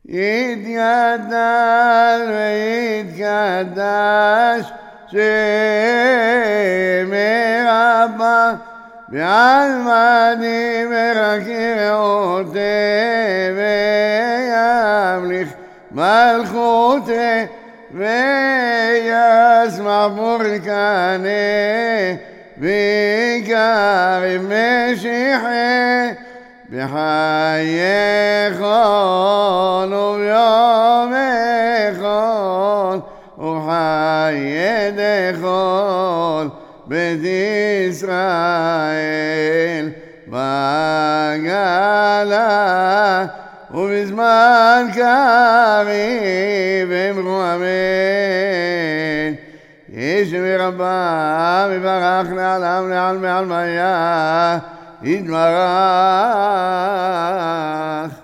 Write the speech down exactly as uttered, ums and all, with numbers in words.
יתגדל ויתקדש שם רבה ועל מדי מרקי ראותי וימליך מלכותי וישמח ברכני ויקרב משיחי בחייכון וביומכון ובחיידכון בית ישראל בגלה ובזמן קריב אמרו אמן. ישמי רבה מברך לעולם לעלמי עלמיה יתברך.